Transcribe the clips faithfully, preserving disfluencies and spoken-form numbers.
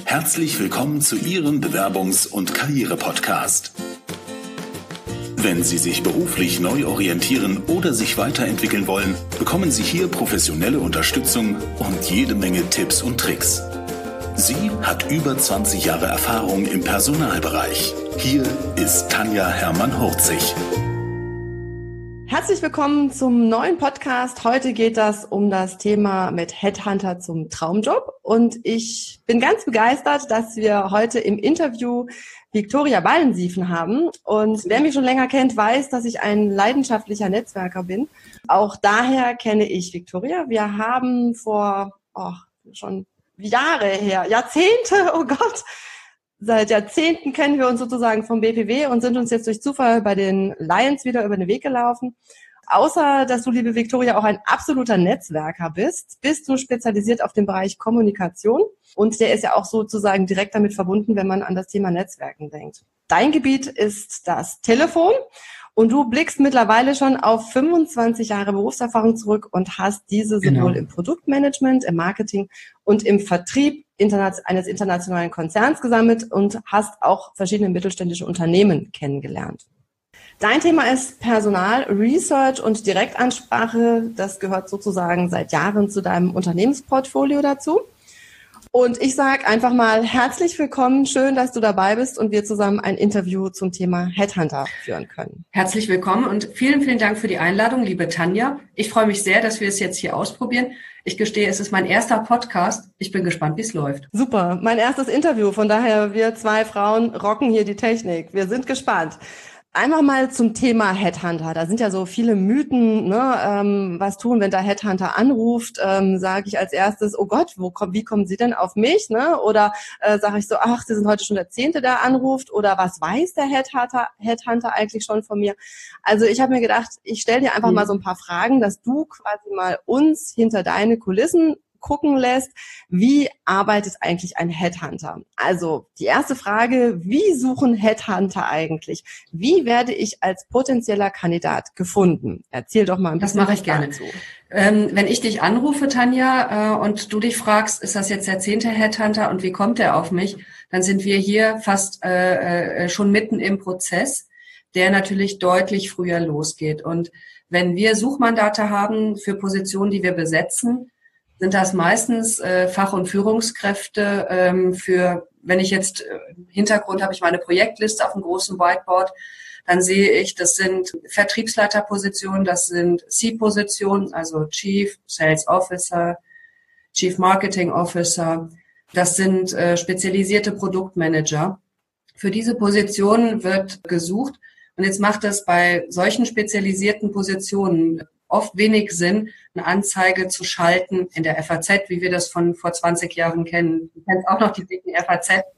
Herzlich willkommen zu Ihrem Bewerbungs- und Karriere-Podcast. Wenn Sie sich beruflich neu orientieren oder sich weiterentwickeln wollen, bekommen Sie hier professionelle Unterstützung und jede Menge Tipps und Tricks. Sie hat über zwanzig Jahre Erfahrung im Personalbereich. Hier ist Tanja Hermann-Hurzig. Herzlich willkommen zum neuen Podcast. Heute geht das um das Thema mit Headhunter zum Traumjob. Und ich bin ganz begeistert, dass wir heute im Interview Viktoria Ballensiefen haben. Und wer mich schon länger kennt, weiß, dass ich ein leidenschaftlicher Netzwerker bin. Auch daher kenne ich Viktoria. Wir haben vor oh, schon Jahre her, Jahrzehnte, oh Gott, seit Jahrzehnten kennen wir uns sozusagen vom B P W und sind uns jetzt durch Zufall bei den Lions wieder über den Weg gelaufen. Außer, dass du, liebe Viktoria, auch ein absoluter Netzwerker bist, bist du spezialisiert auf den Bereich Kommunikation. Und der ist ja auch sozusagen direkt damit verbunden, wenn man an das Thema Netzwerken denkt. Dein Gebiet ist das Telefon. Und du blickst mittlerweile schon auf fünfundzwanzig Jahre Berufserfahrung zurück und hast diese sowohl genau. im Produktmanagement, im Marketing und im Vertrieb eines internationalen Konzerns gesammelt und hast auch verschiedene mittelständische Unternehmen kennengelernt. Dein Thema ist Personal, Research und Direktansprache. Das gehört sozusagen seit Jahren zu deinem Unternehmensportfolio dazu. Und ich sage einfach mal herzlich willkommen, schön, dass du dabei bist und wir zusammen ein Interview zum Thema Headhunter führen können. Herzlich willkommen und vielen, vielen Dank für die Einladung, liebe Tanja. Ich freue mich sehr, dass wir es jetzt hier ausprobieren. Ich gestehe, es ist mein erster Podcast. Ich bin gespannt, wie es läuft. Super, mein erstes Interview. Von daher, wir zwei Frauen rocken hier die Technik. Wir sind gespannt. Einfach mal zum Thema Headhunter. Da sind ja so viele Mythen, ne? Ähm, was tun, wenn der Headhunter anruft? Ähm, sage ich als erstes, oh Gott, wo kommt, wie kommen Sie denn auf mich? Ne? Oder äh, sage ich so, ach, Sie sind heute schon der Zehnte, der anruft. Oder was weiß der Headhunter, Headhunter eigentlich schon von mir? Also ich habe mir gedacht, ich stelle dir einfach mhm. mal so ein paar Fragen, dass du quasi mal uns hinter deine Kulissen gucken lässt, wie arbeitet eigentlich ein Headhunter? Also die erste Frage, wie suchen Headhunter eigentlich? Wie werde ich als potenzieller Kandidat gefunden? Erzähl doch mal ein bisschen. Das mache ich gerne. Ähm, wenn ich dich anrufe, Tanja, äh, und du dich fragst, ist das jetzt der zehnte Headhunter und wie kommt der auf mich? Dann sind wir hier fast äh, äh, schon mitten im Prozess, der natürlich deutlich früher losgeht. Und wenn wir Suchmandate haben für Positionen, die wir besetzen, sind das meistens äh, Fach- und Führungskräfte ähm, für, wenn ich jetzt äh, im Hintergrund habe ich meine Projektliste auf einem großen Whiteboard, dann sehe ich, das sind Vertriebsleiterpositionen, das sind C-Positionen, also Chief Sales Officer, Chief Marketing Officer, das sind äh, spezialisierte Produktmanager. Für diese Positionen wird gesucht und jetzt macht es bei solchen spezialisierten Positionen oft wenig Sinn, eine Anzeige zu schalten in der F A Z, wie wir das von vor zwanzig Jahren kennen. Du kennst auch noch die dicken F A Z.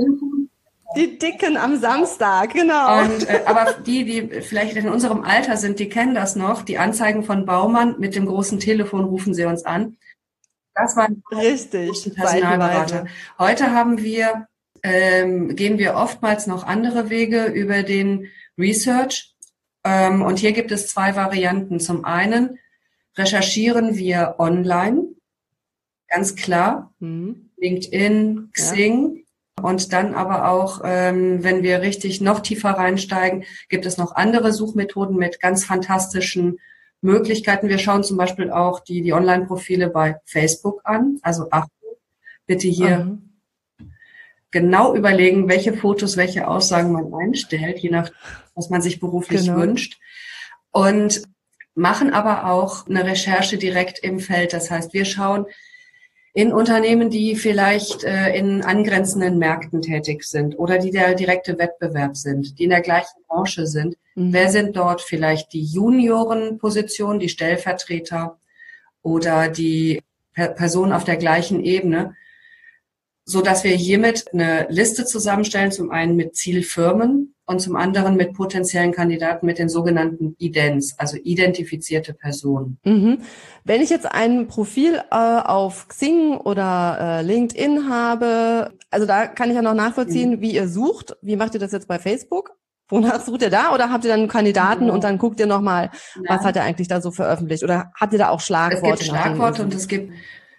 Die dicken am Samstag, genau. Und, äh, aber die, die vielleicht in unserem Alter sind, die kennen das noch. Die Anzeigen von Baumann mit dem großen Telefon, rufen Sie uns an. Das waren richtig Personalberater. Heute haben wir, ähm, gehen wir oftmals noch andere Wege über den Research. Und hier gibt es zwei Varianten. Zum einen recherchieren wir online, ganz klar, mhm. LinkedIn, Xing. Ja. Und dann aber auch, wenn wir richtig noch tiefer reinsteigen, gibt es noch andere Suchmethoden mit ganz fantastischen Möglichkeiten. Wir schauen zum Beispiel auch die, die Online-Profile bei Facebook an. Also Achtung, bitte hier mhm. genau überlegen, welche Fotos, welche Aussagen man einstellt, je nach was man sich beruflich genau. wünscht. Und machen aber auch eine Recherche direkt im Feld. Das heißt, wir schauen in Unternehmen, die vielleicht äh, in angrenzenden Märkten tätig sind oder die der direkte Wettbewerb sind, die in der gleichen Branche sind. Mhm. Wer sind dort vielleicht die Juniorenpositionen, die Stellvertreter oder die per- Personen auf der gleichen Ebene? So dass wir hiermit eine Liste zusammenstellen, zum einen mit Zielfirmen und zum anderen mit potenziellen Kandidaten mit den sogenannten Idents, also identifizierte Personen. Mhm. Wenn ich jetzt ein Profil äh, auf Xing oder äh, LinkedIn habe, also da kann ich ja noch nachvollziehen, mhm. wie ihr sucht. Wie macht ihr das jetzt bei Facebook? Wonach sucht ihr da? Oder habt ihr dann einen Kandidaten ja. und dann guckt ihr nochmal, was hat er eigentlich da so veröffentlicht? Oder habt ihr da auch Schlagworte? Es gibt Schlagworte und es gibt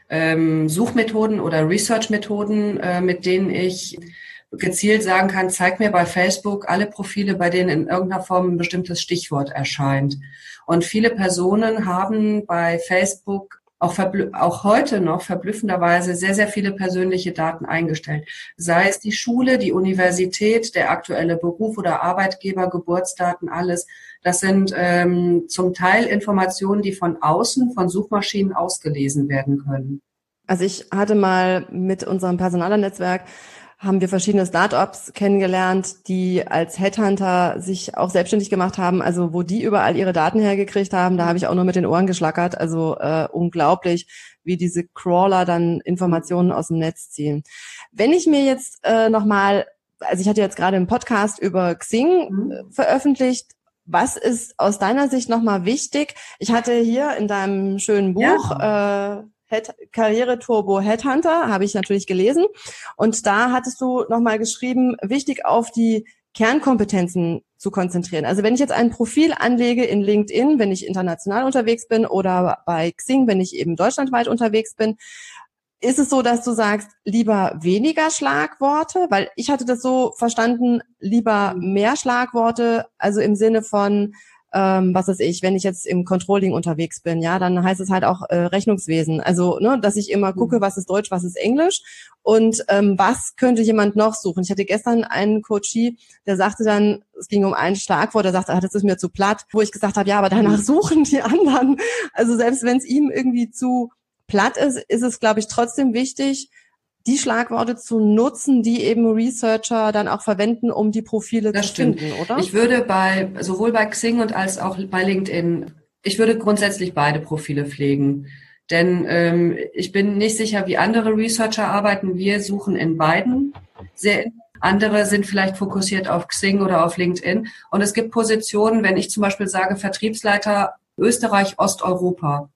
ähm, Suchmethoden oder Research-Methoden, äh, mit denen ich gezielt sagen kann, zeig mir bei Facebook alle Profile, bei denen in irgendeiner Form ein bestimmtes Stichwort erscheint. Und viele Personen haben bei Facebook auch, verblü- auch heute noch verblüffenderweise sehr, sehr viele persönliche Daten eingestellt. Sei es die Schule, die Universität, der aktuelle Beruf oder Arbeitgeber, Geburtsdaten, alles. Das sind ähm, zum Teil Informationen, die von außen, von Suchmaschinen ausgelesen werden können. Also ich hatte mal mit unserem Personalernetzwerk haben wir verschiedene Startups kennengelernt, die als Headhunter sich auch selbstständig gemacht haben, also wo die überall ihre Daten hergekriegt haben, da habe ich auch nur mit den Ohren geschlackert, also äh, unglaublich, wie diese Crawler dann Informationen aus dem Netz ziehen. Wenn ich mir jetzt äh, nochmal, also ich hatte jetzt gerade einen Podcast über Xing Mhm. äh, veröffentlicht, was ist aus deiner Sicht nochmal wichtig? Ich hatte hier in deinem schönen Buch ja. äh, Head, Karriere Turbo Headhunter, habe ich natürlich gelesen. Und da hattest du nochmal geschrieben, wichtig auf die Kernkompetenzen zu konzentrieren. Also wenn ich jetzt ein Profil anlege in LinkedIn, wenn ich international unterwegs bin oder bei Xing, wenn ich eben deutschlandweit unterwegs bin, ist es so, dass du sagst, lieber weniger Schlagworte? Weil ich hatte das so verstanden, lieber mehr Schlagworte, also im Sinne von, ähm, was weiß ich, wenn ich jetzt im Controlling unterwegs bin, ja, dann heißt es halt auch äh, Rechnungswesen. Also, ne, dass ich immer gucke, was ist Deutsch, was ist Englisch und ähm, was könnte jemand noch suchen. Ich hatte gestern einen Coachie, der sagte dann, es ging um ein Schlagwort, der sagte, ah, das ist mir zu platt, wo ich gesagt habe, ja, aber danach suchen die anderen. Also selbst wenn es ihm irgendwie zu platt ist, ist es, glaube ich, trotzdem wichtig, die Schlagworte zu nutzen, die eben Researcher dann auch verwenden, um die Profile das zu stimmt. finden, oder? Ich würde bei, sowohl bei Xing und als auch bei LinkedIn, ich würde grundsätzlich beide Profile pflegen. Denn ähm, ich bin nicht sicher, wie andere Researcher arbeiten. Wir suchen in beiden. Sehr, andere sind vielleicht fokussiert auf Xing oder auf LinkedIn. Und es gibt Positionen, wenn ich zum Beispiel sage, Vertriebsleiter Österreich, Osteuropa.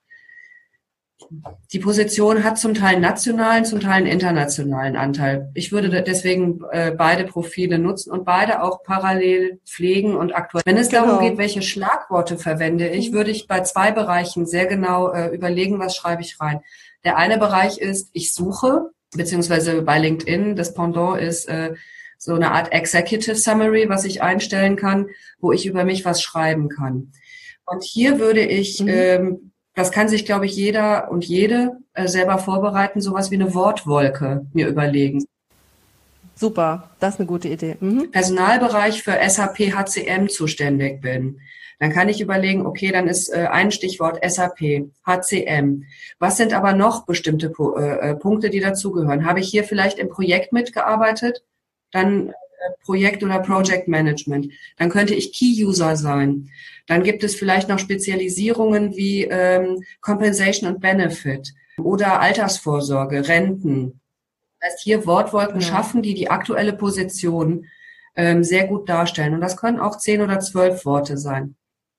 Die Position hat zum Teil einen nationalen, zum Teil einen internationalen Anteil. Ich würde deswegen äh, beide Profile nutzen und beide auch parallel pflegen und aktuell. Wenn es Genau. darum geht, welche Schlagworte verwende ich, würde ich bei zwei Bereichen sehr genau äh, überlegen, was schreibe ich rein. Der eine Bereich ist, ich suche, beziehungsweise bei LinkedIn, das Pendant ist äh, so eine Art Executive Summary, was ich einstellen kann, wo ich über mich was schreiben kann. Und hier würde ich... Mhm. Ähm, Das kann sich, glaube ich, jeder und jede äh, selber vorbereiten, sowas wie eine Wortwolke mir überlegen. Super, das ist eine gute Idee. Mhm. Personalbereich für S A P H C M zuständig bin. Dann kann ich überlegen, okay, dann ist äh, ein Stichwort S A P, H C M. Was sind aber noch bestimmte äh, Punkte, die dazugehören? Habe ich hier vielleicht im Projekt mitgearbeitet? Dann Projekt- oder Project Management. Dann könnte ich Key-User sein. Dann gibt es vielleicht noch Spezialisierungen wie ähm, Compensation und Benefit oder Altersvorsorge, Renten. Das heißt, hier Wortwolken ja. schaffen, die die aktuelle Position ähm, sehr gut darstellen. Und das können auch zehn oder zwölf Worte sein.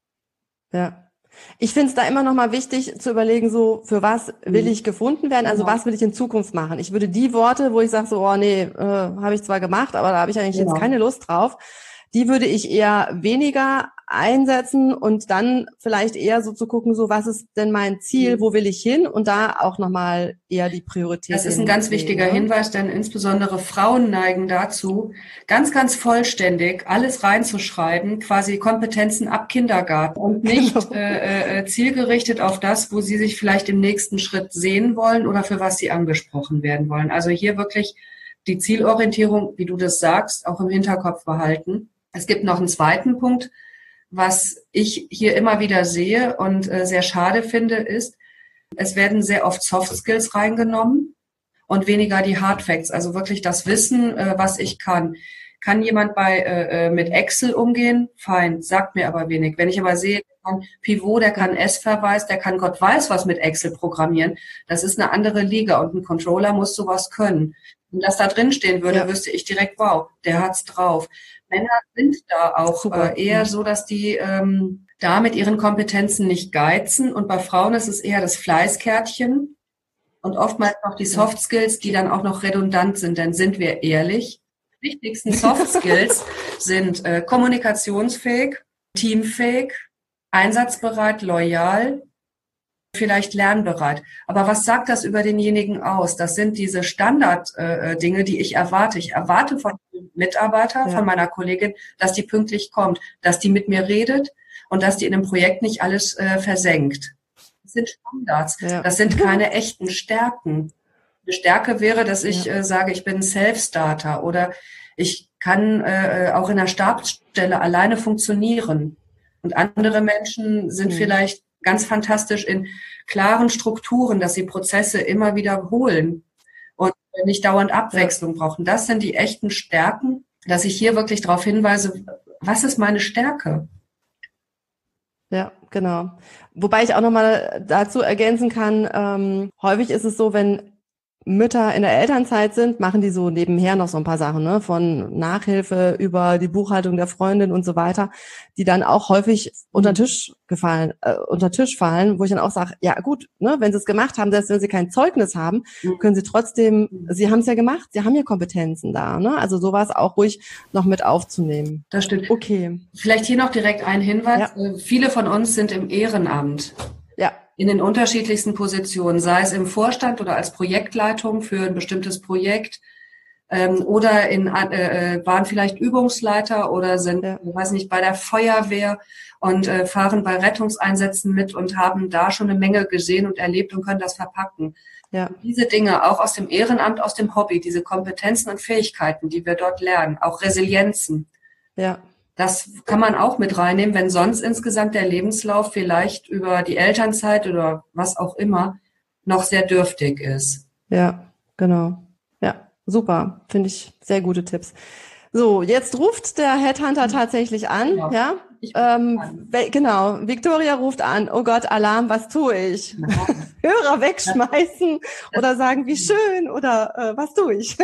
Ja. Ich finde es da immer noch mal wichtig zu überlegen, so für was will ich gefunden werden, also genau. was will ich in Zukunft machen. Ich würde die Worte, wo ich sage so, oh nee, äh, habe ich zwar gemacht, aber da habe ich eigentlich genau. jetzt keine Lust drauf, die würde ich eher weniger einsetzen und dann vielleicht eher so zu gucken, so was ist denn mein Ziel, wo will ich hin und da auch nochmal eher die Priorität. Das ist ein ganz wichtiger Hinweis, denn insbesondere Frauen neigen dazu, ganz, ganz vollständig alles reinzuschreiben, quasi Kompetenzen ab Kindergarten und nicht genau. äh, äh, zielgerichtet auf das, wo sie sich vielleicht im nächsten Schritt sehen wollen oder für was sie angesprochen werden wollen. Also hier wirklich die Zielorientierung, wie du das sagst, auch im Hinterkopf behalten. Es gibt noch einen zweiten Punkt, was ich hier immer wieder sehe und äh, sehr schade finde, ist, es werden sehr oft Soft Skills reingenommen und weniger die Hard Facts, also wirklich das Wissen, äh, was ich kann. Kann jemand bei äh, mit Excel umgehen? Fein, sagt mir aber wenig. Wenn ich aber sehe, der kann Pivot, der kann S-Verweis, der kann Gott weiß was mit Excel programmieren, das ist eine andere Liga und ein Controller muss sowas können. Wenn das da drin stehen würde, ja. wüsste ich direkt, wow, der hat's drauf. Männer sind da auch äh, eher so, dass die ähm, da mit ihren Kompetenzen nicht geizen. Und bei Frauen ist es eher das Fleißkärtchen und oftmals noch die Soft Skills, die dann auch noch redundant sind. Denn sind wir ehrlich, die wichtigsten Soft Skills sind äh, kommunikationsfähig, teamfähig, einsatzbereit, loyal, vielleicht lernbereit. Aber was sagt das über denjenigen aus? Das sind diese Standard-Dinge, äh, die ich erwarte. Ich erwarte von dem Mitarbeiter, ja. von meiner Kollegin, dass die pünktlich kommt, dass die mit mir redet und dass die in dem Projekt nicht alles äh, versenkt. Das sind Standards. Ja. Das sind keine echten Stärken. Eine Stärke wäre, dass ich ja. äh, sage, ich bin ein Self-Starter oder ich kann äh, auch in der Stabsstelle alleine funktionieren. Und andere Menschen sind mhm. vielleicht ganz fantastisch in klaren Strukturen, dass sie Prozesse immer wiederholen und nicht dauernd Abwechslung ja. brauchen. Das sind die echten Stärken, dass ich hier wirklich darauf hinweise, was ist meine Stärke? Ja, genau. Wobei ich auch nochmal dazu ergänzen kann, ähm, häufig ist es so, wenn Mütter in der Elternzeit sind, machen die so nebenher noch so ein paar Sachen, ne, von Nachhilfe über die Buchhaltung der Freundin und so weiter, die dann auch häufig unter den Tisch gefallen, äh, unter Tisch fallen, wo ich dann auch sage, ja gut, ne, wenn sie es gemacht haben, selbst wenn sie kein Zeugnis haben, können sie trotzdem, sie haben es ja gemacht, sie haben ja Kompetenzen da, ne, also sowas auch ruhig noch mit aufzunehmen. Das stimmt. Okay. Vielleicht hier noch direkt ein Hinweis. Ja. Viele von uns sind im Ehrenamt. Ja. In den unterschiedlichsten Positionen, sei es im Vorstand oder als Projektleitung für ein bestimmtes Projekt ähm, oder in, äh, waren vielleicht Übungsleiter oder sind, ja. ich weiß nicht, bei der Feuerwehr und äh, fahren bei Rettungseinsätzen mit und haben da schon eine Menge gesehen und erlebt und können das verpacken. Ja. Diese Dinge, auch aus dem Ehrenamt, aus dem Hobby, diese Kompetenzen und Fähigkeiten, die wir dort lernen, auch Resilienzen. Ja. Das kann man auch mit reinnehmen, wenn sonst insgesamt der Lebenslauf vielleicht über die Elternzeit oder was auch immer noch sehr dürftig ist. Ja, genau. Ja, super. Finde ich sehr gute Tipps. So, jetzt ruft der Headhunter tatsächlich an. Ja, ja? Ähm, an. Genau, Victoria ruft an. Oh Gott, Alarm, was tue ich? Ja. Hörer wegschmeißen oder sagen, wie schön oder äh, was tue ich?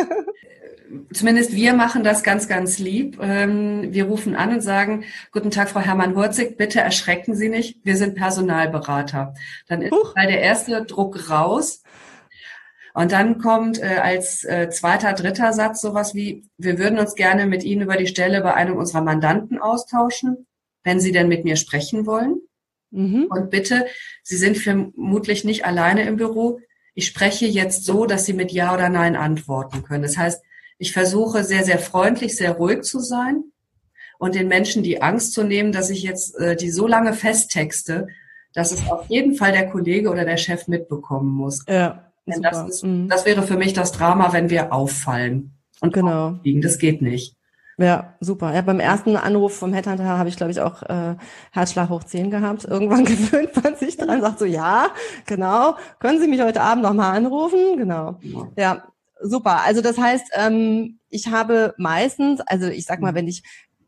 Zumindest wir machen das ganz, ganz lieb. Wir rufen an und sagen, guten Tag, Frau Hermann-Hurzig, bitte erschrecken Sie nicht, wir sind Personalberater. Dann ist uh. mal der erste Druck raus. Und dann kommt äh, als äh, zweiter, dritter Satz sowas wie, wir würden uns gerne mit Ihnen über die Stelle bei einem unserer Mandanten austauschen, wenn Sie denn mit mir sprechen wollen. Mhm. Und bitte, Sie sind vermutlich nicht alleine im Büro. Ich spreche jetzt so, dass Sie mit Ja oder Nein antworten können. Das heißt, ich versuche sehr, sehr freundlich, sehr ruhig zu sein und den Menschen die Angst zu nehmen, dass ich jetzt äh, die so lange festtexte, dass es auf jeden Fall der Kollege oder der Chef mitbekommen muss. Ja, Denn das, ist, mhm. das wäre für mich das Drama, wenn wir auffallen und genau. aufliegen. Das geht nicht. Ja, super. Ja, beim ersten Anruf vom Headhunter habe ich, glaube ich, auch äh, Herzschlag hoch zehn gehabt. Irgendwann gewöhnt man sich dran, sagt so, ja, genau, können Sie mich heute Abend nochmal anrufen? Genau. Ja. ja. Super. Also das heißt, ähm, ich habe meistens, also ich sag mal, wenn ich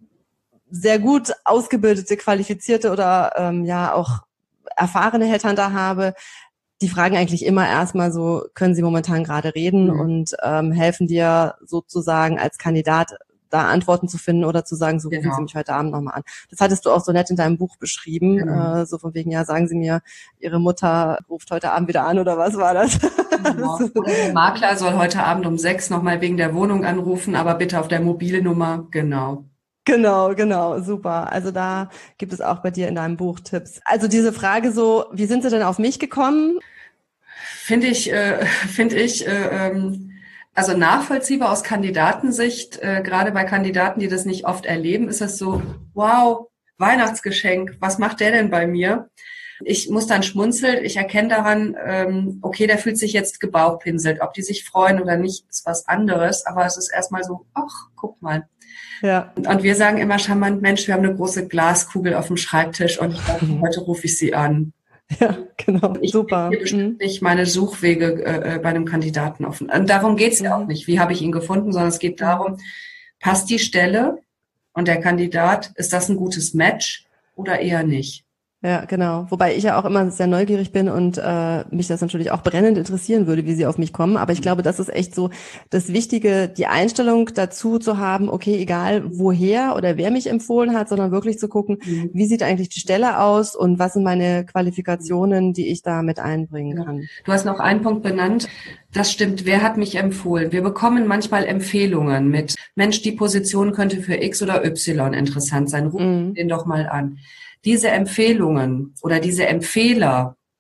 sehr gut ausgebildete, qualifizierte oder ähm, ja auch erfahrene Headhunter habe, die fragen eigentlich immer erstmal so, können Sie momentan gerade reden mhm. und ähm, helfen dir sozusagen als Kandidat da Antworten zu finden oder zu sagen, so rufen genau. Sie mich heute Abend nochmal an. Das hattest du auch so nett in deinem Buch beschrieben, genau. äh, so von wegen, ja, sagen Sie mir, Ihre Mutter ruft heute Abend wieder an oder was war das? Genau. Der Makler soll heute Abend um sechs nochmal wegen der Wohnung anrufen, aber bitte auf der Mobilnummer, genau. Genau, genau, super. Also da gibt es auch bei dir in deinem Buch Tipps. Also diese Frage so, wie sind Sie denn auf mich gekommen? Finde ich, äh, finde ich, äh, ähm, also nachvollziehbar aus Kandidatensicht, äh, gerade bei Kandidaten, die das nicht oft erleben, ist es so, wow, Weihnachtsgeschenk, was macht der denn bei mir? Ich muss dann schmunzeln, ich erkenne daran, ähm, okay, der fühlt sich jetzt gebauchpinselt. Ob die sich freuen oder nicht, ist was anderes, aber es ist erstmal so, ach, guck mal. Ja. Und wir sagen immer charmant, Mensch, wir haben eine große Glaskugel auf dem Schreibtisch und ich glaube, heute rufe ich sie an. Ja, genau, ich super. Ich bestimmt nicht meine Suchwege äh, bei einem Kandidaten offen. Und darum geht's ja auch nicht. Wie habe ich ihn gefunden, sondern es geht darum, passt die Stelle und der Kandidat, ist das ein gutes Match oder eher nicht? Ja, genau. Wobei ich ja auch immer sehr neugierig bin und äh, mich das natürlich auch brennend interessieren würde, wie sie auf mich kommen. Aber ich glaube, das ist echt so das Wichtige, die Einstellung dazu zu haben, okay, egal woher oder wer mich empfohlen hat, sondern wirklich zu gucken, mhm. wie sieht eigentlich die Stelle aus und was sind meine Qualifikationen, die ich da mit einbringen kann. Ja. Du hast noch einen Punkt benannt. Das stimmt. Wer hat mich empfohlen? Wir bekommen manchmal Empfehlungen mit, Mensch, die Position könnte für X oder Y interessant sein. Ruf mhm. den doch mal an. Diese Empfehlungen oder diese Empfehler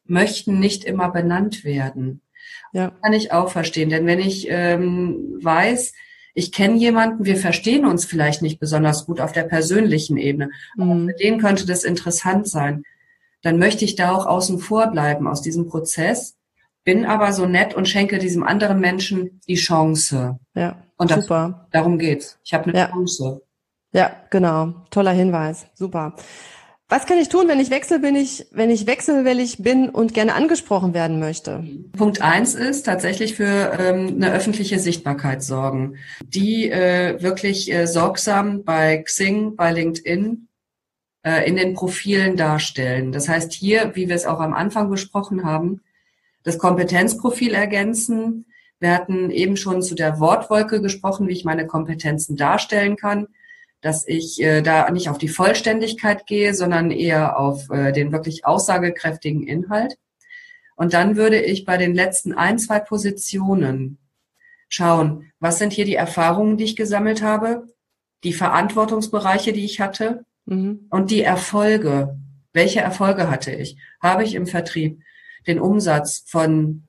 möchten nicht immer benannt werden. Ja. Kann ich auch verstehen, denn wenn ich ähm, weiß, ich kenne jemanden, wir verstehen uns vielleicht nicht besonders gut auf der persönlichen Ebene, aber Mhm. für den könnte das interessant sein, dann möchte ich da auch außen vor bleiben aus diesem Prozess, bin aber so nett und schenke diesem anderen Menschen die Chance. Ja, Und das, super. darum geht's. Ich habe eine Ja. Chance. Ja, genau. Toller Hinweis. Super. Was kann ich tun, wenn ich wechsel bin ich, wenn ich wechselwillig bin und gerne angesprochen werden möchte? Punkt eins ist tatsächlich für ähm, eine öffentliche Sichtbarkeit sorgen, die äh, wirklich äh, sorgsam bei Xing, bei LinkedIn äh, in den Profilen darstellen. Das heißt hier, wie wir es auch am Anfang besprochen haben, das Kompetenzprofil ergänzen. Wir hatten eben schon zu der Wortwolke gesprochen, wie ich meine Kompetenzen darstellen kann, dass ich äh, da nicht auf die Vollständigkeit gehe, sondern eher auf äh, den wirklich aussagekräftigen Inhalt. Und dann würde ich bei den letzten ein, zwei Positionen schauen, was sind hier die Erfahrungen, die ich gesammelt habe, die Verantwortungsbereiche, die ich hatte Mhm. und die Erfolge. Welche Erfolge hatte ich? Habe ich im Vertrieb den Umsatz von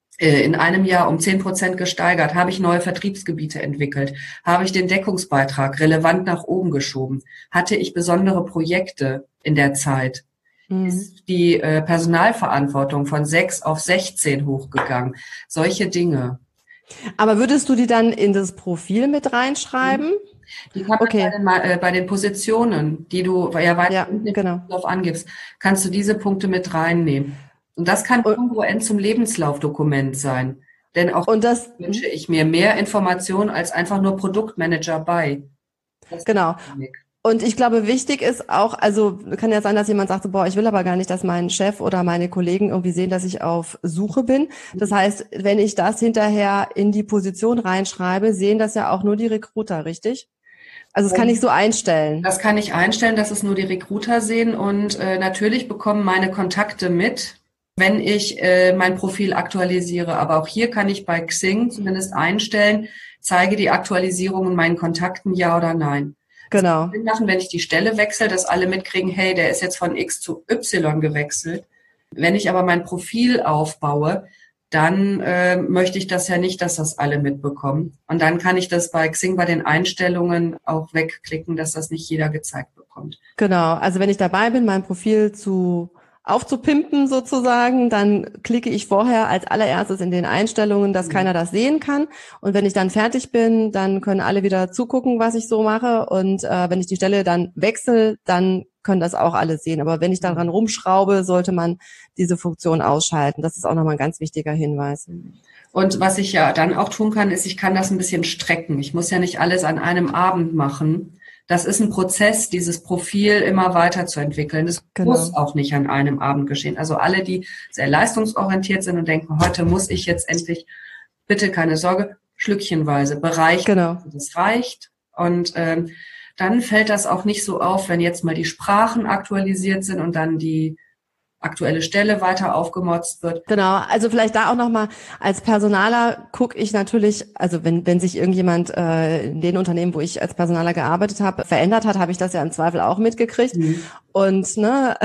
in einem Jahr um zehn Prozent gesteigert? Habe ich neue Vertriebsgebiete entwickelt? Habe ich den Deckungsbeitrag relevant nach oben geschoben? Hatte ich besondere Projekte in der Zeit? Mhm. Ist die äh, Personalverantwortung von sechs auf sechzehn hochgegangen? Solche Dinge. Aber würdest du die dann in das Profil mit reinschreiben? Die kann man Okay. bei, den, äh, bei den Positionen, die du ja weiter Ja, unten genau. drauf angibst, kannst du diese Punkte mit reinnehmen. Und das kann Und- kongruent zum Lebenslaufdokument sein. Denn auch Und das, wünsche ich mir mehr Informationen als einfach nur Produktmanager bei. Das ist genau. wichtig. Und ich glaube, wichtig ist auch, also kann ja sein, dass jemand sagt, so, boah, ich will aber gar nicht, dass mein Chef oder meine Kollegen irgendwie sehen, dass ich auf Suche bin. Das heißt, wenn ich das hinterher in die Position reinschreibe, sehen das ja auch nur die Recruiter, richtig? Also das kann ich so einstellen. Das kann ich einstellen, dass es nur die Recruiter sehen und äh, natürlich bekommen meine Kontakte mit, wenn ich äh, mein Profil aktualisiere. Aber auch hier kann ich bei Xing zumindest einstellen, zeige die Aktualisierungen meinen Kontakten ja oder nein. Genau. Das kann Sinn machen, wenn ich die Stelle wechsle, dass alle mitkriegen, hey, der ist jetzt von X zu Y gewechselt. Wenn ich aber mein Profil aufbaue, dann äh, möchte ich das ja nicht, dass das alle mitbekommen. Und dann kann ich das bei Xing bei den Einstellungen auch wegklicken, dass das nicht jeder gezeigt bekommt. Genau. Also wenn ich dabei bin, mein Profil zu aufzupimpen sozusagen, dann klicke ich vorher als allererstes in den Einstellungen, dass keiner das sehen kann. Und wenn ich dann fertig bin, dann können alle wieder zugucken, was ich so mache. Und äh, wenn ich die Stelle dann wechsle, dann können das auch alle sehen. Aber wenn ich daran rumschraube, sollte man diese Funktion ausschalten. Das ist auch nochmal ein ganz wichtiger Hinweis. Und was ich ja dann auch tun kann, ist, ich kann das ein bisschen strecken. Ich muss ja nicht alles an einem Abend machen. Das ist ein Prozess, dieses Profil immer weiterzuentwickeln. Das Genau. muss auch nicht an einem Abend geschehen. Also alle, die sehr leistungsorientiert sind und denken, heute muss ich jetzt endlich, bitte keine Sorge, schlückchenweise bereichen. Genau. Das reicht. Und ähm, dann fällt das auch nicht so auf, wenn jetzt mal die Sprachen aktualisiert sind und dann die aktuelle Stelle weiter aufgemotzt wird. Genau, also vielleicht da auch nochmal, als Personaler gucke ich natürlich, also wenn wenn sich irgendjemand äh, in den Unternehmen, wo ich als Personaler gearbeitet habe, verändert hat, habe ich das ja im Zweifel auch mitgekriegt. Mhm. Und ne,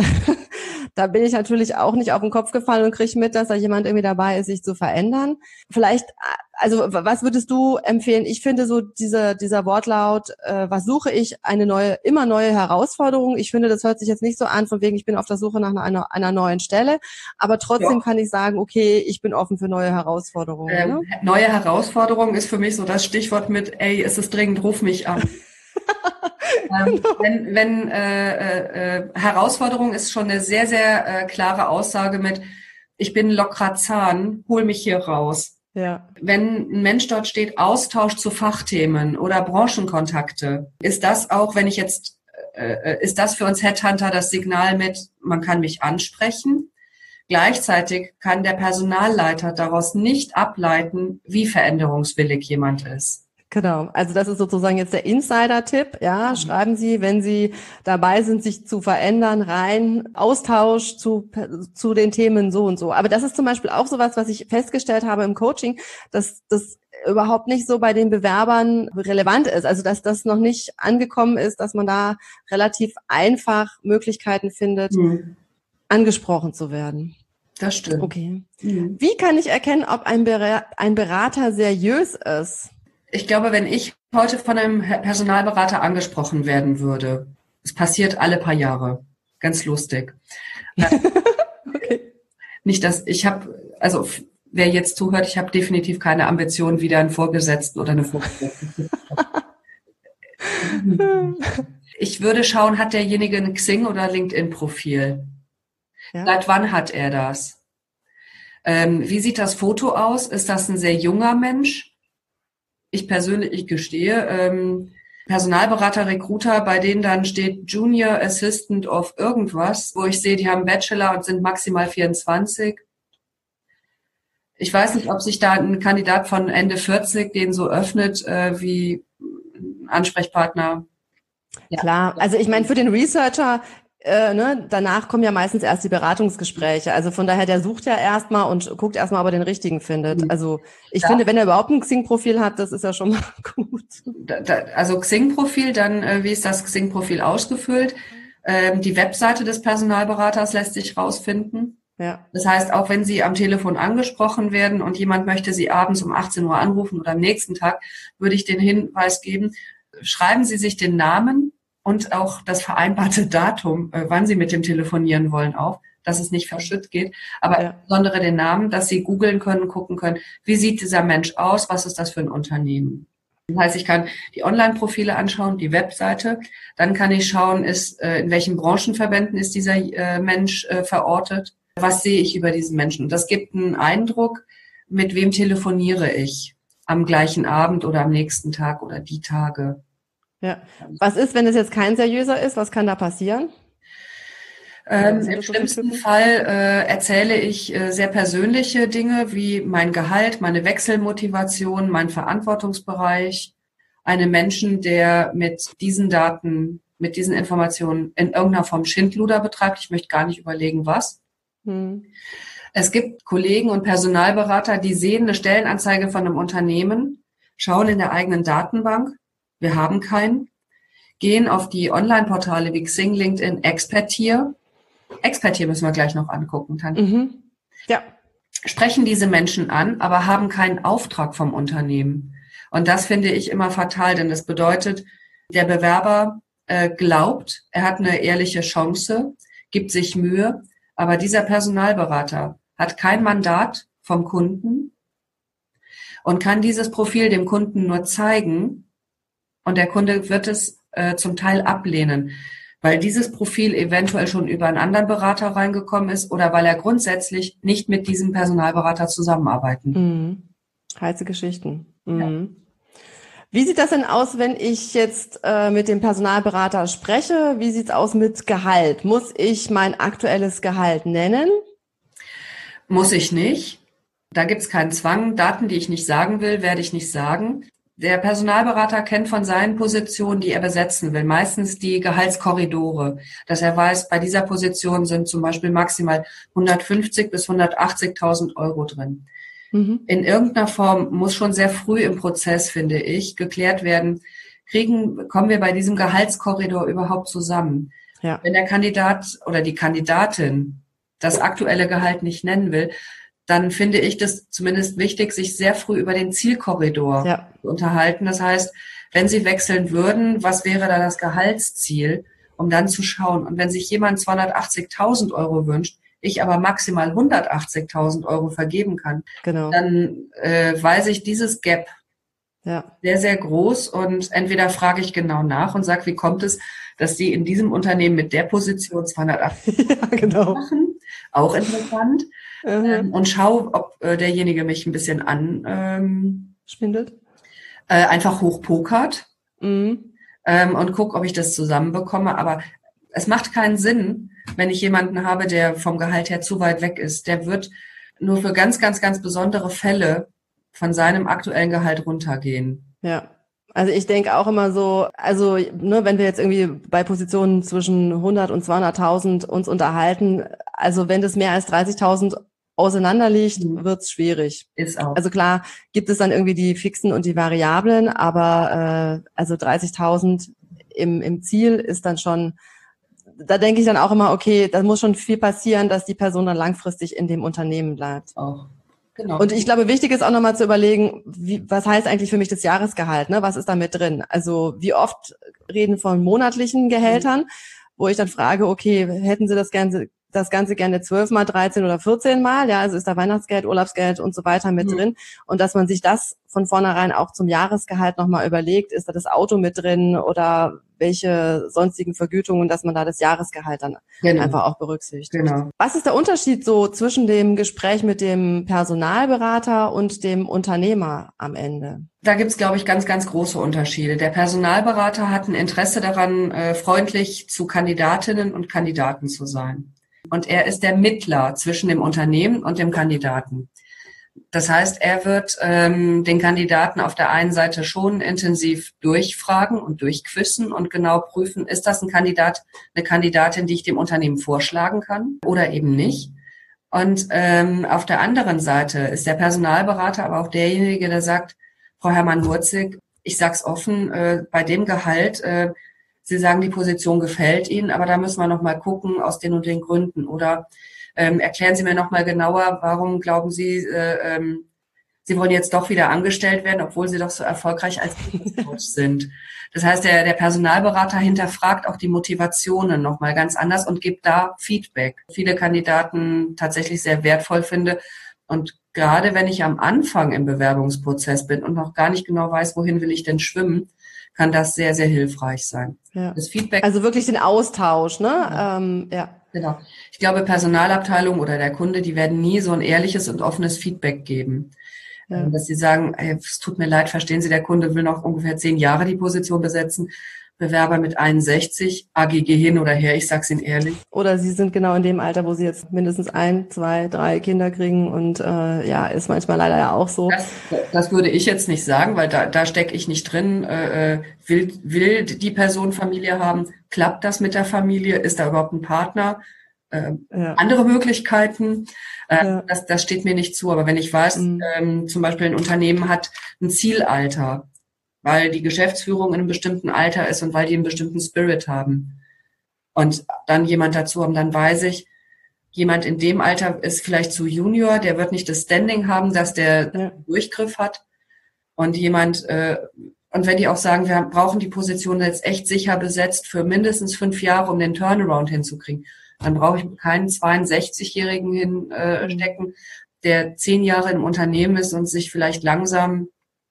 da bin ich natürlich auch nicht auf den Kopf gefallen und kriege mit, dass da jemand irgendwie dabei ist, sich zu verändern. Vielleicht, also was würdest du empfehlen? Ich finde so diese, dieser Wortlaut, äh, was suche ich? Eine neue, immer neue Herausforderung. Ich finde, das hört sich jetzt nicht so an, von wegen, ich bin auf der Suche nach einer, einer neuen Stelle. Aber trotzdem Ja. kann ich sagen, okay, ich bin offen für neue Herausforderungen. Ähm, Ne? Neue Herausforderung ist für mich so das Stichwort mit, ey, ist es dringend, ruf mich an. ähm, wenn wenn äh, äh, Herausforderung ist schon eine sehr, sehr äh, klare Aussage mit, ich bin ein lockerer Zahn, hol mich hier raus. Ja. Wenn ein Mensch dort steht, Austausch zu Fachthemen oder Branchenkontakte, ist das auch, wenn ich jetzt, äh, ist das für uns Headhunter das Signal mit, man kann mich ansprechen. Gleichzeitig kann der Personalleiter daraus nicht ableiten, wie veränderungswillig jemand ist. Genau, also das ist sozusagen jetzt der Insider-Tipp. Ja, schreiben Sie, wenn Sie dabei sind, sich zu verändern, rein Austausch zu zu den Themen so und so. Aber das ist zum Beispiel auch sowas, was ich festgestellt habe im Coaching, dass das überhaupt nicht so bei den Bewerbern relevant ist. Also dass das noch nicht angekommen ist, dass man da relativ einfach Möglichkeiten findet, Mhm. angesprochen zu werden. das stimmt. Okay. Mhm. Wie kann ich erkennen, ob ein Berater, ein Berater seriös ist? Ich glaube, wenn ich heute von einem Personalberater angesprochen werden würde, es passiert alle paar Jahre, ganz lustig. Okay. Nicht, dass ich habe, also wer jetzt zuhört, ich habe definitiv keine Ambition, wieder einen Vorgesetzten oder eine Vorgesetzte. Ich würde schauen, hat derjenige ein Xing- oder LinkedIn-Profil? Ja. Seit wann hat er das? Ähm, wie sieht das Foto aus? Ist das ein sehr junger Mensch? Ich persönlich, ich gestehe, ähm, Personalberater, Recruiter, bei denen dann steht Junior Assistant of irgendwas, wo ich sehe, die haben Bachelor und sind maximal vierundzwanzig. Ich weiß nicht, ob sich da ein Kandidat von Ende vierzig den so öffnet äh, wie ein Ansprechpartner. Ja. Klar, also ich meine, für den Researcher, äh, ne, danach kommen ja meistens erst die Beratungsgespräche. Also von daher, der sucht ja erstmal und guckt erstmal, ob er den richtigen findet. Also ich ja. finde, wenn er überhaupt ein Xing-Profil hat, das ist ja schon mal gut. Da, da, also Xing-Profil, dann äh, wie ist das Xing-Profil ausgefüllt? Ähm, die Webseite des Personalberaters lässt sich rausfinden. Ja. Das heißt, auch wenn Sie am Telefon angesprochen werden und jemand möchte Sie abends um achtzehn Uhr anrufen oder am nächsten Tag, würde ich den Hinweis geben, schreiben Sie sich den Namen und auch das vereinbarte Datum, äh, wann Sie mit dem telefonieren wollen, auf, dass es nicht verschütt geht, aber ja. insbesondere den Namen, dass Sie googeln können, gucken können, wie sieht dieser Mensch aus, was ist das für ein Unternehmen. Das heißt, ich kann die Online-Profile anschauen, die Webseite, dann kann ich schauen, ist, äh, in welchen Branchenverbänden ist dieser äh, Mensch äh, verortet. Was sehe ich über diesen Menschen? Das gibt einen Eindruck, mit wem telefoniere ich am gleichen Abend oder am nächsten Tag oder die Tage. Ja. Was ist, wenn es jetzt kein seriöser ist? Was kann da passieren? Ähm, Im schlimmsten Fall äh, erzähle ich äh, sehr persönliche Dinge wie mein Gehalt, meine Wechselmotivation, mein Verantwortungsbereich. Einen Menschen, der mit diesen Daten, mit diesen Informationen in irgendeiner Form Schindluder betreibt. Ich möchte gar nicht überlegen, was. Hm. Es gibt Kollegen und Personalberater, die sehen eine Stellenanzeige von einem Unternehmen, schauen in der eigenen Datenbank, wir haben keinen, gehen auf die Online-Portale wie Xing, LinkedIn, Expertier. Expertier müssen wir gleich noch angucken, Tanja. Mhm. Ja. Sprechen diese Menschen an, aber haben keinen Auftrag vom Unternehmen. Und das finde ich immer fatal, denn das bedeutet, der Bewerber äh, glaubt, er hat eine ehrliche Chance, gibt sich Mühe, aber dieser Personalberater hat kein Mandat vom Kunden und kann dieses Profil dem Kunden nur zeigen und der Kunde wird es äh, zum Teil ablehnen, weil dieses Profil eventuell schon über einen anderen Berater reingekommen ist oder weil er grundsätzlich nicht mit diesem Personalberater zusammenarbeiten. Mhm. Heiße Geschichten. Mhm. Ja. Wie sieht das denn aus, wenn ich jetzt äh, mit dem Personalberater spreche? Wie sieht's aus mit Gehalt? Muss ich mein aktuelles Gehalt nennen? Muss ich nicht. Da gibt's keinen Zwang. Daten, die ich nicht sagen will, werde ich nicht sagen. Der Personalberater kennt von seinen Positionen, die er besetzen will, meistens die Gehaltskorridore. Dass er weiß, bei dieser Position sind zum Beispiel maximal hundertfünfzig bis hundertachtzigtausend Euro drin. Mhm. In irgendeiner Form muss schon sehr früh im Prozess, finde ich, geklärt werden, kriegen, kommen wir bei diesem Gehaltskorridor überhaupt zusammen? Ja. Wenn der Kandidat oder die Kandidatin das aktuelle Gehalt nicht nennen will, dann finde ich das zumindest wichtig, sich sehr früh über den Zielkorridor ja. zu unterhalten. Das heißt, wenn Sie wechseln würden, was wäre da das Gehaltsziel, um dann zu schauen? Und wenn sich jemand zweihundertachtzigtausend Euro wünscht, ich aber maximal hundertachtzigtausend Euro vergeben kann, genau. dann äh, weiß ich, dieses Gap ja. sehr, sehr groß und entweder frage ich genau nach und sage, wie kommt es, dass Sie in diesem Unternehmen mit der Position zweihundertachtzig ja, genau. machen, auch interessant, mhm. ähm, und schau, ob äh, derjenige mich ein bisschen an ähm, schwindelt, äh, einfach hochpokert mhm. ähm, und guck, ob ich das zusammenbekomme, aber es macht keinen Sinn, wenn ich jemanden habe, der vom Gehalt her zu weit weg ist. Der wird nur für ganz, ganz, ganz besondere Fälle von seinem aktuellen Gehalt runtergehen. Ja, also ich denke auch immer so, also ne, wenn wir jetzt irgendwie bei Positionen zwischen hundert und zweihunderttausend uns unterhalten, also wenn das mehr als dreißigtausend auseinander liegt, mhm. wird's schwierig. Ist auch. Also klar gibt es dann irgendwie die Fixen und die Variablen, aber äh, also dreißigtausend im, im Ziel ist dann schon da denke ich dann auch immer, okay, da muss schon viel passieren, dass die Person dann langfristig in dem Unternehmen bleibt. Auch. Genau. Und ich glaube, wichtig ist auch nochmal zu überlegen, wie, was heißt eigentlich für mich das Jahresgehalt, ne? Was ist da mit drin? Also wie oft reden von monatlichen Gehältern, wo ich dann frage, okay, hätten Sie das Ganze, das Ganze gerne zwölf mal, dreizehn oder vierzehn mal? Ja, also ist da Weihnachtsgeld, Urlaubsgeld und so weiter mit mhm. drin. Und dass man sich das von vornherein auch zum Jahresgehalt nochmal überlegt, ist da das Auto mit drin oder welche sonstigen Vergütungen, dass man da das Jahresgehalt dann genau. einfach auch berücksichtigt. Genau. Was ist der Unterschied so zwischen dem Gespräch mit dem Personalberater und dem Unternehmer am Ende? Da gibt's, glaube ich, ganz, ganz große Unterschiede. Der Personalberater hat ein Interesse daran, äh, freundlich zu Kandidatinnen und Kandidaten zu sein. Und er ist der Mittler zwischen dem Unternehmen und dem Kandidaten. Das heißt, er wird ähm, den Kandidaten auf der einen Seite schon intensiv durchfragen und durchquissen und genau prüfen, ist das ein Kandidat, eine Kandidatin, die ich dem Unternehmen vorschlagen kann oder eben nicht. Und ähm, auf der anderen Seite ist der Personalberater aber auch derjenige, der sagt, Frau Herrmann-Wurzig, ich sag's offen, äh, bei dem Gehalt, äh, Sie sagen, die Position gefällt Ihnen, aber da müssen wir noch mal gucken aus den und den Gründen. Oder ähm, erklären Sie mir noch mal genauer, warum glauben Sie, äh, ähm, Sie wollen jetzt doch wieder angestellt werden, obwohl Sie doch so erfolgreich als Coach sind. Das heißt, der, der Personalberater hinterfragt auch die Motivationen noch mal ganz anders und gibt da Feedback. Viele Kandidaten tatsächlich sehr wertvoll finde. Und gerade wenn ich am Anfang im Bewerbungsprozess bin und noch gar nicht genau weiß, wohin will ich denn schwimmen, kann das sehr, sehr hilfreich sein. Ja. Das Feedback. Also wirklich den Austausch, ne? Ja. Ähm, ja. Genau. Ich glaube, Personalabteilung oder der Kunde, die werden nie so ein ehrliches und offenes Feedback geben. Ja. Dass sie sagen, ey, es tut mir leid, verstehen Sie, der Kunde will noch ungefähr zehn Jahre die Position besetzen. Bewerber mit einundsechzig, A G G hin oder her, ich sag's Ihnen ehrlich. Oder Sie sind genau in dem Alter, wo Sie jetzt mindestens ein, zwei, drei Kinder kriegen und äh, ja, ist manchmal leider ja auch so. Das, das würde ich jetzt nicht sagen, weil da, da stecke ich nicht drin. Äh, will, will die Person Familie haben? Klappt das mit der Familie? Ist da überhaupt ein Partner? Äh, ja. Andere Möglichkeiten? Äh, ja. das, das steht mir nicht zu. Aber wenn ich weiß, mhm. ähm, zum Beispiel ein Unternehmen hat ein Zielalter, weil die Geschäftsführung in einem bestimmten Alter ist und weil die einen bestimmten Spirit haben. Und dann jemand dazu haben, dann weiß ich, jemand in dem Alter ist vielleicht zu Junior, der wird nicht das Standing haben, dass der ja. Durchgriff hat. Und jemand, äh, und wenn die auch sagen, wir brauchen die Position jetzt echt sicher besetzt für mindestens fünf Jahre, um den Turnaround hinzukriegen, dann brauche ich keinen zweiundsechzigjährigen hinstecken, äh, der zehn Jahre im Unternehmen ist und sich vielleicht langsam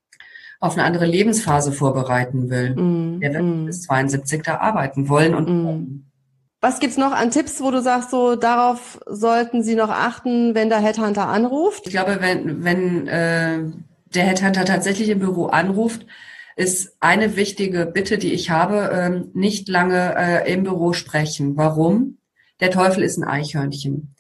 auf eine andere Lebensphase vorbereiten will. Mm, der wird mm. bis zweiundsiebzig da arbeiten wollen. Und mm. Was gibt's noch an Tipps, wo du sagst, so darauf sollten Sie noch achten, wenn der Headhunter anruft? Ich glaube, wenn, wenn äh, der Headhunter tatsächlich im Büro anruft, ist eine wichtige Bitte, die ich habe, äh, nicht lange äh, im Büro sprechen. Warum? Der Teufel ist ein Eichhörnchen.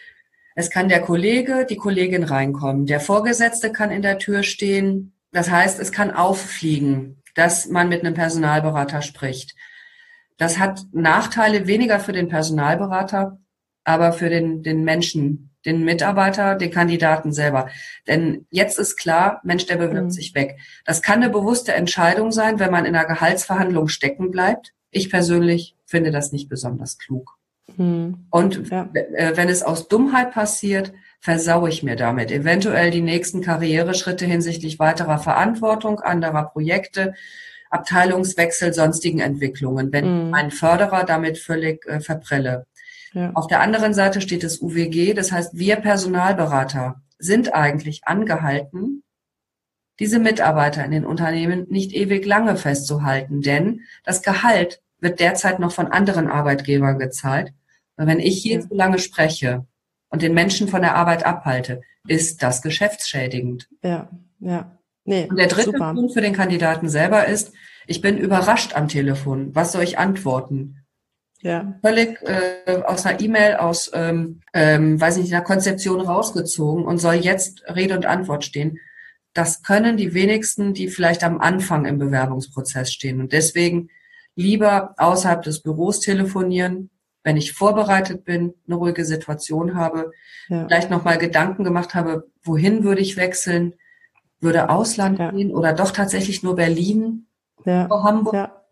Es kann der Kollege, die Kollegin reinkommen. Der Vorgesetzte kann in der Tür stehen. Das heißt, es kann auffliegen, dass man mit einem Personalberater spricht. Das hat Nachteile weniger für den Personalberater, aber für den, den Menschen, den Mitarbeiter, den Kandidaten selber. Denn jetzt ist klar, Mensch, der bewirbt mhm. sich weg. Das kann eine bewusste Entscheidung sein, wenn man in einer Gehaltsverhandlung stecken bleibt. Ich persönlich finde das nicht besonders klug. Mhm. Und ja. wenn es aus Dummheit passiert, versaue ich mir damit eventuell die nächsten Karriereschritte hinsichtlich weiterer Verantwortung, anderer Projekte, Abteilungswechsel, sonstigen Entwicklungen, wenn mm. ich meinen Förderer damit völlig äh, verprelle. Ja. Auf der anderen Seite steht das U W G, das heißt, wir Personalberater sind eigentlich angehalten, diese Mitarbeiter in den Unternehmen nicht ewig lange festzuhalten, denn das Gehalt wird derzeit noch von anderen Arbeitgebern gezahlt. Und wenn ich hier ja. zu lange spreche und den Menschen von der Arbeit abhalte, ist das geschäftsschädigend. Ja, ja. Nee, und der dritte super. Punkt für den Kandidaten selber ist, ich bin überrascht am Telefon. Was soll ich antworten? Ja. Völlig äh, aus einer E-Mail, aus, ähm, ähm, weiß nicht, einer Konzeption rausgezogen und soll jetzt Rede und Antwort stehen. Das können die wenigsten, die vielleicht am Anfang im Bewerbungsprozess stehen. Und deswegen lieber außerhalb des Büros telefonieren, wenn ich vorbereitet bin, eine ruhige Situation habe, ja. vielleicht nochmal Gedanken gemacht habe, wohin würde ich wechseln, würde Ausland ja. gehen oder doch tatsächlich nur Berlin ja. oder Hamburg. Ja.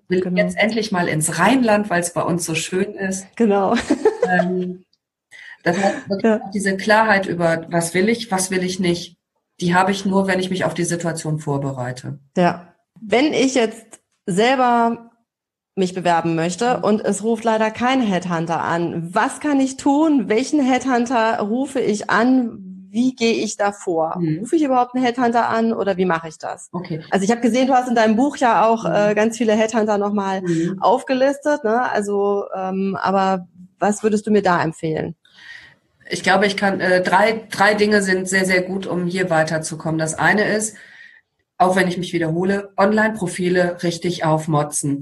will genau. jetzt endlich mal ins Rheinland, weil es bei uns so schön ist. Genau. Ähm, das heißt, ja. diese Klarheit über, was will ich, was will ich nicht, die habe ich nur, wenn ich mich auf die Situation vorbereite. Ja. Wenn ich jetzt selber mich bewerben möchte und es ruft leider kein Headhunter an, was kann ich tun? Welchen Headhunter rufe ich an? Wie gehe ich da vor? Mhm. Rufe ich überhaupt einen Headhunter an oder wie mache ich das? Okay. Also ich habe gesehen, du hast in deinem Buch ja auch mhm. äh, ganz viele Headhunter nochmal mhm. aufgelistet, ne? Also, ähm, aber was würdest du mir da empfehlen? Ich glaube, ich kann äh, drei drei Dinge sind sehr sehr gut, um hier weiterzukommen. Das eine ist, auch wenn ich mich wiederhole, Online-Profile richtig aufmotzen.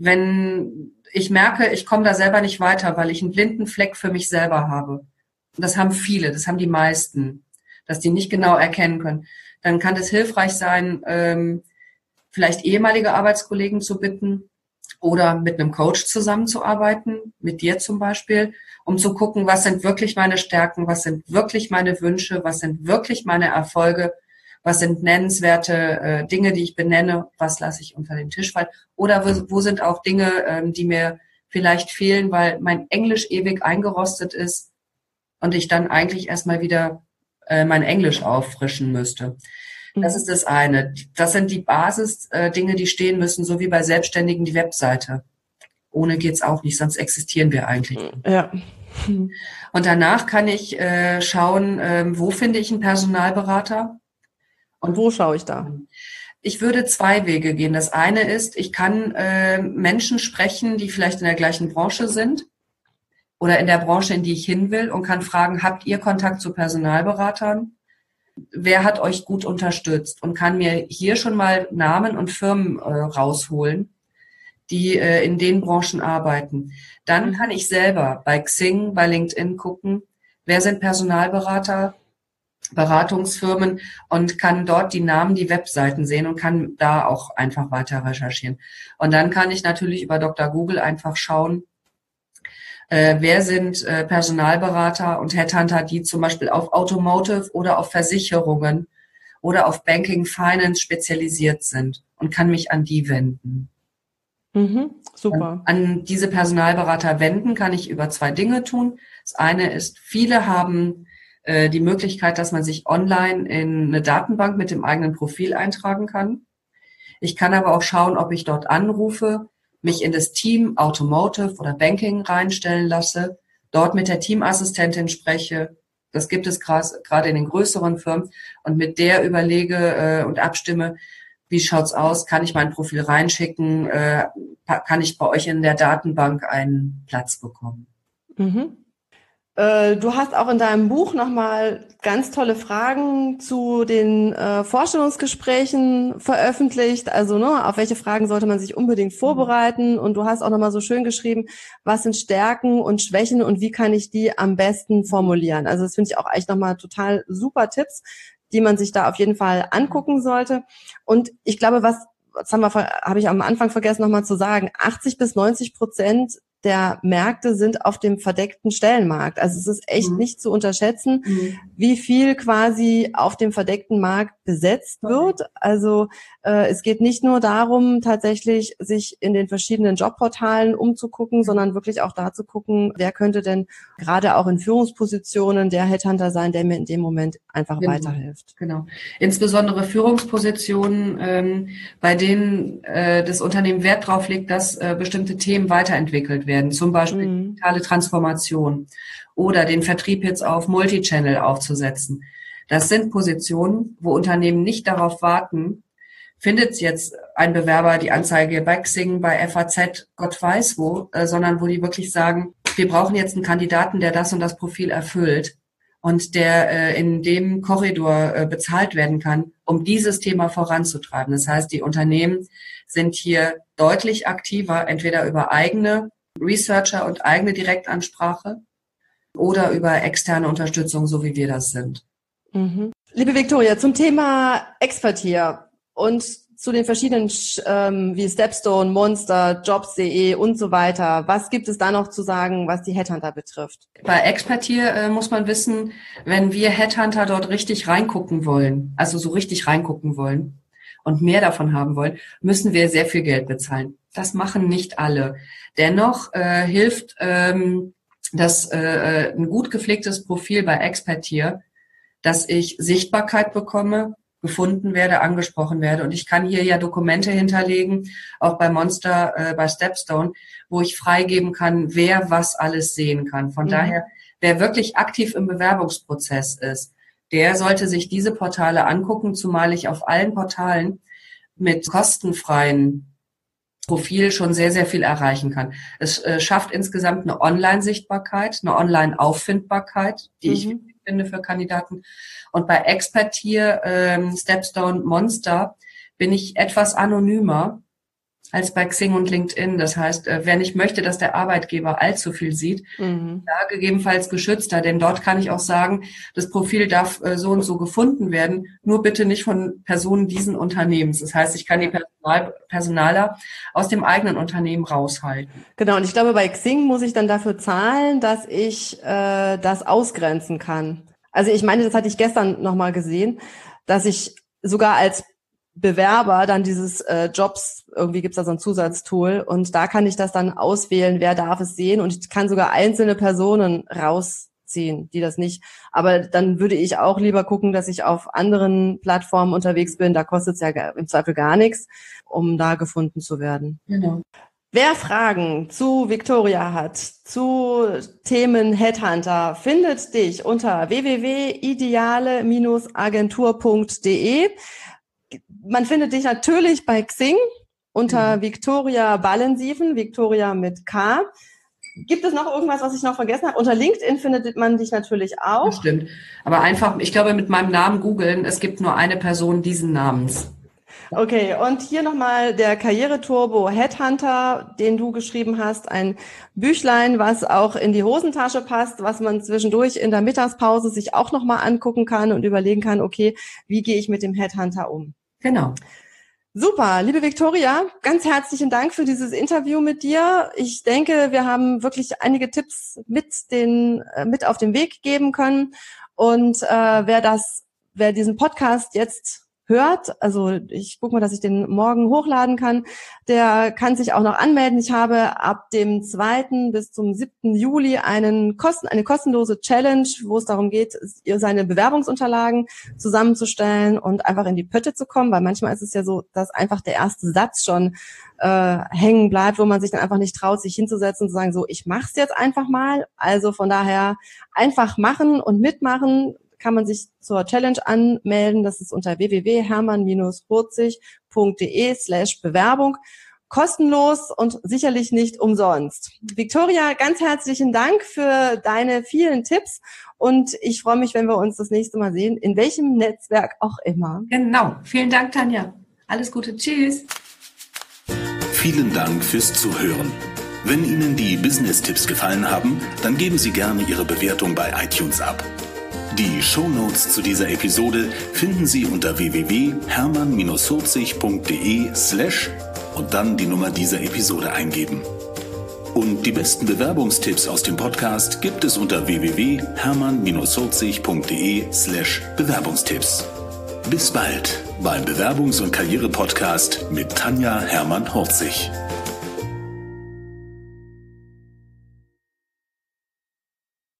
Wenn ich merke, ich komme da selber nicht weiter, weil ich einen blinden Fleck für mich selber habe. Das haben viele, das haben die meisten, dass die nicht genau erkennen können. Dann kann es hilfreich sein, ähm, vielleicht ehemalige Arbeitskollegen zu bitten oder mit einem Coach zusammenzuarbeiten, mit dir zum Beispiel, um zu gucken, was sind wirklich meine Stärken, was sind wirklich meine Wünsche, was sind wirklich meine Erfolge, was sind nennenswerte äh, Dinge, die ich benenne, was lasse ich unter den Tisch fallen oder wo, wo sind auch Dinge, ähm, die mir vielleicht fehlen, weil mein Englisch ewig eingerostet ist und ich dann eigentlich erstmal wieder äh, mein Englisch auffrischen müsste. Das ist das eine. Das sind die Basis-Dinge, äh, die stehen müssen, so wie bei Selbstständigen die Webseite. Ohne geht's auch nicht, sonst existieren wir eigentlich. Ja. Und danach kann ich äh, schauen, äh, wo finde ich einen Personalberater? Und wo schaue ich da? Ich würde zwei Wege gehen. Das eine ist, ich kann äh, Menschen sprechen, die vielleicht in der gleichen Branche sind oder in der Branche, in die ich hin will und kann fragen, habt ihr Kontakt zu Personalberatern? Wer hat euch gut unterstützt? Und kann mir hier schon mal Namen und Firmen äh, rausholen, die äh, in den Branchen arbeiten. Dann kann ich selber bei Xing, bei LinkedIn gucken, wer sind Personalberater, Beratungsfirmen und kann dort die Namen, die Webseiten sehen und kann da auch einfach weiter recherchieren. Und dann kann ich natürlich über Doktor Google einfach schauen, Äh, wer sind äh, Personalberater und Headhunter, die zum Beispiel auf Automotive oder auf Versicherungen oder auf Banking, Finance spezialisiert sind und kann mich an die wenden. Mhm, super. An, an diese Personalberater wenden kann ich über zwei Dinge tun. Das eine ist, viele haben äh, die Möglichkeit, dass man sich online in eine Datenbank mit dem eigenen Profil eintragen kann. Ich kann aber auch schauen, ob ich dort anrufe, mich in das Team Automotive oder Banking reinstellen lasse, dort mit der Teamassistentin spreche. Das gibt es gerade in den größeren Firmen und mit der überlege äh, und abstimme, wie schaut's aus, kann ich mein Profil reinschicken, äh, kann ich bei euch in der Datenbank einen Platz bekommen. Mhm. Äh, du hast auch in deinem Buch nochmal ganz tolle Fragen zu den äh, Vorstellungsgesprächen veröffentlicht. Also ne, auf welche Fragen sollte man sich unbedingt vorbereiten? Und du hast auch nochmal so schön geschrieben, was sind Stärken und Schwächen und wie kann ich die am besten formulieren? Also das finde ich auch echt nochmal total super Tipps, die man sich da auf jeden Fall angucken sollte. Und ich glaube, was, was haben wir, habe ich am Anfang vergessen nochmal zu sagen, achtzig bis neunzig Prozent der Märkte sind auf dem verdeckten Stellenmarkt. Also es ist echt mhm. nicht zu unterschätzen, mhm. wie viel quasi auf dem verdeckten Markt besetzt wird. Also äh, es geht nicht nur darum, tatsächlich sich in den verschiedenen Jobportalen umzugucken, sondern wirklich auch da zu gucken, wer könnte denn gerade auch in Führungspositionen der Headhunter sein, der mir in dem Moment einfach genau. weiterhilft. Genau. Insbesondere Führungspositionen, ähm, bei denen äh, das Unternehmen Wert drauf legt, dass äh, bestimmte Themen weiterentwickelt werden. Zum Beispiel mhm. digitale Transformation oder den Vertrieb jetzt auf Multichannel aufzusetzen. Das sind Positionen, wo Unternehmen nicht darauf warten, findet jetzt ein Bewerber die Anzeige bei Xing, bei F A Z, Gott weiß wo, äh, sondern wo die wirklich sagen, wir brauchen jetzt einen Kandidaten, der das und das Profil erfüllt und der äh, in dem Korridor äh, bezahlt werden kann, um dieses Thema voranzutreiben. Das heißt, die Unternehmen sind hier deutlich aktiver, entweder über eigene Researcher und eigene Direktansprache oder über externe Unterstützung, so wie wir das sind. Mhm. Liebe Viktoria, zum Thema Expertier und zu den verschiedenen ähm, wie Stepstone, Monster, Jobs punkt de und so weiter. Was gibt es da noch zu sagen, was die Headhunter betrifft? Bei Expertier äh, muss man wissen, wenn wir Headhunter dort richtig reingucken wollen, also so richtig reingucken wollen und mehr davon haben wollen, müssen wir sehr viel Geld bezahlen. Das machen nicht alle. Dennoch äh, hilft ähm, das äh, ein gut gepflegtes Profil bei Expertier, dass ich Sichtbarkeit bekomme, gefunden werde, angesprochen werde. Und ich kann hier ja Dokumente hinterlegen, auch bei Monster, äh, bei Stepstone, wo ich freigeben kann, wer was alles sehen kann. Von mhm. daher, wer wirklich aktiv im Bewerbungsprozess ist, der sollte sich diese Portale angucken, zumal ich auf allen Portalen mit kostenfreien Profil schon sehr, sehr viel erreichen kann. Es äh, schafft insgesamt eine Online-Sichtbarkeit, eine Online-Auffindbarkeit, die mhm. ich wichtig finde für Kandidaten. Und bei Expertier, ähm, Stepstone, Monster bin ich etwas anonymer als bei Xing und LinkedIn. Das heißt, äh, wer nicht möchte, dass der Arbeitgeber allzu viel sieht, mhm. da gegebenenfalls geschützter. Denn dort kann ich auch sagen, das Profil darf äh, so und so gefunden werden, nur bitte nicht von Personen diesen Unternehmens. Das heißt, ich kann die Personal, Personaler aus dem eigenen Unternehmen raushalten. Genau, und ich glaube, bei Xing muss ich dann dafür zahlen, dass ich äh, das ausgrenzen kann. Also ich meine, das hatte ich gestern nochmal gesehen, dass ich sogar als Bewerber dann dieses äh, Jobs, irgendwie gibt's da so ein Zusatztool und da kann ich das dann auswählen, wer darf es sehen und ich kann sogar einzelne Personen rausziehen, die das nicht. Aber dann würde ich auch lieber gucken, dass ich auf anderen Plattformen unterwegs bin, da kostet es ja im Zweifel gar nichts, um da gefunden zu werden. Genau. Wer Fragen zu Viktoria hat, zu Themen Headhunter, findet dich unter w w w punkt ideale Bindestrich agentur punkt de. Man findet dich natürlich bei Xing unter mhm. Viktoria Ballensiefen, Viktoria mit K. Gibt es noch irgendwas, was ich noch vergessen habe? Unter LinkedIn findet man dich natürlich auch. Das stimmt. Aber einfach, ich glaube, mit meinem Namen googeln, es gibt nur eine Person diesen Namens. Okay, und hier nochmal der Karriereturbo Headhunter, den du geschrieben hast, ein Büchlein, was auch in die Hosentasche passt, was man zwischendurch in der Mittagspause sich auch nochmal angucken kann und überlegen kann, okay, wie gehe ich mit dem Headhunter um? Genau. Super, liebe Viktoria, ganz herzlichen Dank für dieses Interview mit dir. Ich denke, wir haben wirklich einige Tipps mit den mit auf den Weg geben können und äh, wer das, wer diesen Podcast jetzt hört, also ich gucke mal, dass ich den morgen hochladen kann, der kann sich auch noch anmelden. Ich habe ab dem zweiten bis zum siebten Juli einen Kosten, eine kostenlose Challenge, wo es darum geht, seine Bewerbungsunterlagen zusammenzustellen und einfach in die Pötte zu kommen, weil manchmal ist es ja so, dass einfach der erste Satz schon äh, hängen bleibt, wo man sich dann einfach nicht traut, sich hinzusetzen und zu sagen, so, ich mach's jetzt einfach mal. Also von daher einfach machen und mitmachen. Kann man sich zur Challenge anmelden. Das ist unter w w w punkt hermann bindestrich hurzig punkt de slash Bewerbung. Kostenlos und sicherlich nicht umsonst. Viktoria, ganz herzlichen Dank für deine vielen Tipps und ich freue mich, wenn wir uns das nächste Mal sehen, in welchem Netzwerk auch immer. Genau. Vielen Dank, Tanja. Alles Gute. Tschüss. Vielen Dank fürs Zuhören. Wenn Ihnen die Business-Tipps gefallen haben, dann geben Sie gerne Ihre Bewertung bei iTunes ab. Die Shownotes zu dieser Episode finden Sie unter w w w punkt hermann bindestrich hurzig punkt de slash und dann die Nummer dieser Episode eingeben. Und die besten Bewerbungstipps aus dem Podcast gibt es unter w w w punkt hermann bindestrich hurzig punkt de slash Bewerbungstipps. Bis bald beim Bewerbungs- und Karriere-Podcast mit Tanja Hermann-Hurzig.